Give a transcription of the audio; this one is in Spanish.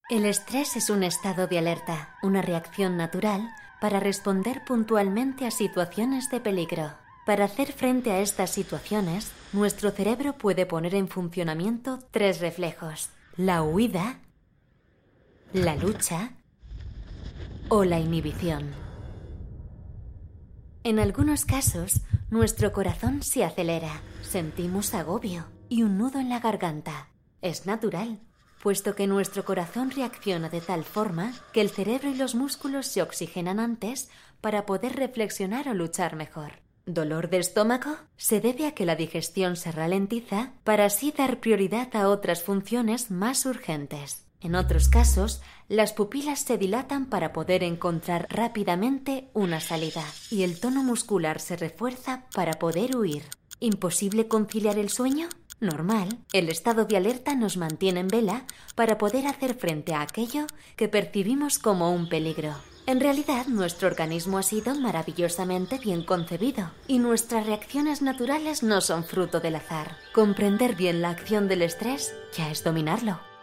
El estrés es un estado de alerta, una reacción natural para responder puntualmente a situaciones de peligro. Para hacer frente a estas situaciones, nuestro cerebro puede poner en funcionamiento 3 reflejos: la huida, la lucha o la inhibición. En algunos casos, nuestro corazón se acelera, sentimos agobio y un nudo en la garganta. Es natural, puesto que nuestro corazón reacciona de tal forma que el cerebro y los músculos se oxigenan antes para poder reflexionar o luchar mejor. ¿Dolor de estómago? Se debe a que la digestión se ralentiza para así dar prioridad a otras funciones más urgentes. En otros casos, las pupilas se dilatan para poder encontrar rápidamente una salida y el tono muscular se refuerza para poder huir. ¿Imposible conciliar el sueño? Normal. El estado de alerta nos mantiene en vela para poder hacer frente a aquello que percibimos como un peligro. En realidad, nuestro organismo ha sido maravillosamente bien concebido y nuestras reacciones naturales no son fruto del azar. Comprender bien la acción del estrés ya es dominarlo.